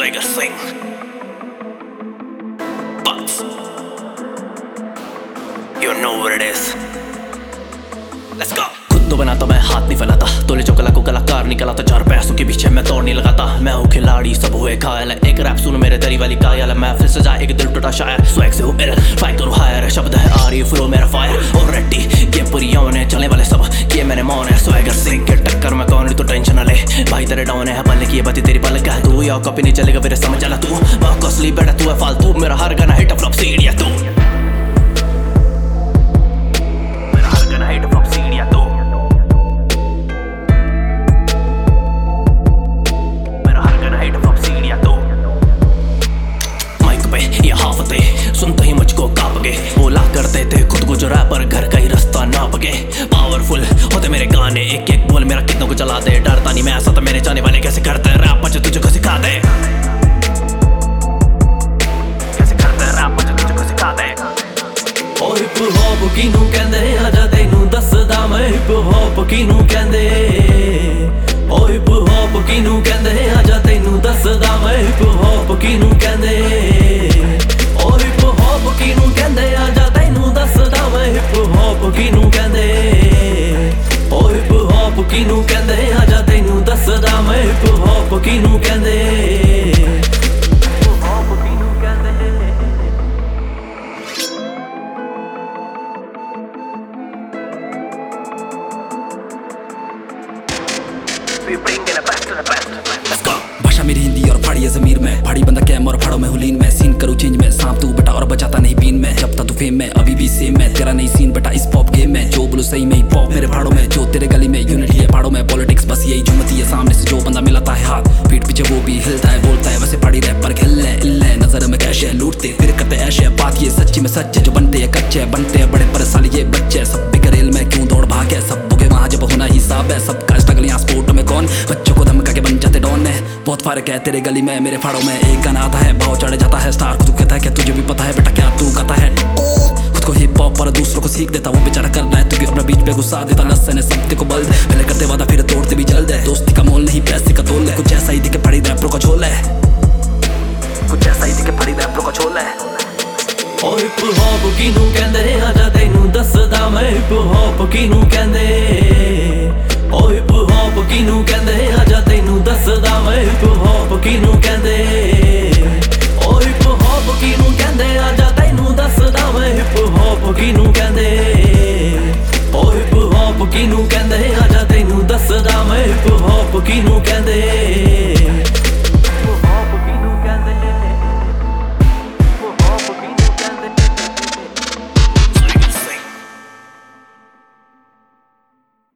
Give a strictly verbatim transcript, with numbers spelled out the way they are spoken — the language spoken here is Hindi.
Swagger Singh. Bucks. You know what it is. Let's go. खुद तो बनाता मैं हाथ नहीं फैलाता, तोले जो कला को कलाकार निकलाता, चार पैसों के पीछे मैं तोड़ नहीं लगाता। मैं हूँ खिलाड़ी सब हुए घायल, एक रैप सुन मेरे तेरी वाली कायल। मैं फिर से जाए एक दिल टूटा शायर, स्वैग से हूँ मेरा फाइट करूँ हायर। शब्द है आरी फ्लो मेरा फायर और रेडी गेम पूरी ऑन है, चलने वाले सब किए मैंने मौन है। स्वैगर सिंह के टक्कर में कौन तो टेंशन न ले भाई, तेरे डाउन है पल की बातें तेरी पल का तू या कॉपी नहीं चलेगा फिर समझ चला तू। बहुत कॉस्टली बेटा तू है फालतू, मेरा हर गाना हिट फ्लॉप सीढ़िया तू, मेरा हर गाना हिट फ्लॉप सीढ़िया तू, मेरा हर गाना हिट फ्लॉप सीढ़िया तू। माइक पे ये हाफते सुनते ही मुझको कांप गए, बोला करते थे खुद को जो रैपर घर का ही रास्ता नाप गए। पावरफुल होते मेरे गाने, एक एक बोल मेरा कितनों को चला दे। डरता नहीं मैं ऐसा तो मेरे जाने वाले कैसे करते हैं रैप, बच्चे तुझे को सिखा दे कैसे करते हैं रैप, बच्चे तुझे को सिखा दे। ओ हिप हॉप किनू कहंदे आजा तैनू दसदा मैं, हिप हॉप किनू कहंदे, ओ हिप हॉप किनू कहंदे आजा तैनू दसदा मैं, हिप हॉप किनू कहंदे, ओ हिप हॉप किनू कहंदे आजा तैनू दसदा मैं, हिप हॉप किनू कहंदे, ओ हिप हॉप किनू कहंदे आजा तैनू दसदा मैं, हिप हॉप किनू कहंदे, हिप हॉप किनू कहंदे। We bringing it back to the best. Let's go. भाषा मेरी हिंदी और फाड़ी है ज़मीर में, फाड़ी बंदा कैम और फाड़ो में हुलीन में, सीन करूँ चेंज में, सांप तू बेटा और बचाता नहीं बीन में। जब तक तू फेम में अभी भी सेम में, तेरा नहीं सीन बेटा इस पॉप गेम में। जो बोलो सही में ही पॉप मेरे फाड़ों में, जो तेरे गली में यूनिटी है फाड़ों में। पॉलिटिक्स बस यही झुमती है सामने से, जो बंदा मिलाता है हाथ पीठ पीछे वो भी हिलता है, बोलता है वैसे फाड़ी रैप पर खिलने इल्ले नजर में कैश है, लूटते फिर करते ऐशे। बात ये सच्ची में सच है, जो बनते हैं कच्चे बनते हैं बड़े पर साल ये बच्चे। सब बिगरेल में क्यों दौड़ भाग है, सब के वहाँ जब होना हिसाब है। सबका स्ट्रगल यहाँ स्पोर्ट में कौन बच्चों को धमका के बन जाते डॉन है। बहुत फर्क है तेरे गली में मेरे फाड़ों में, एक गाना आता है भाव चढ़ जाता है स्टार। खुद कहता है क्या तुझे भी पता है बेटा क्या तू कहता है, खुद को हिप हॉप पर दूसरों को सीख देता, वो बेचारा कर रहा है तू भी अपना बीच पे गुस्सा देता। लसन है सब को बल दे, पहले करते वादा फिर तोड़ते भी जल्द है। दोस्ती का मोल नहीं पैसे का तोल है, कुछ ऐसा ही दिखे पड़ी रैपरों का झोल है, कुछ ऐसा ही दिखे पड़ी रैपरों का झोल है। ओ हिप हॉप किनू कहंदे आजा तैनू दसदा मैं, हिप हॉप किनू कहंदे, ओ हिप हॉप किनू कहंदे आजा तैनू दसदा मैं, हिप हॉप किनू कहंदे, ओ हिप हॉप किनू कहंदे आजा तैनू दसदा मैं, हिप हॉप किनू कहंदे, ओ हिप हॉप किनू कहंदे आजा तैनू दसदा मैं, हिप हॉप किनू कहंदे।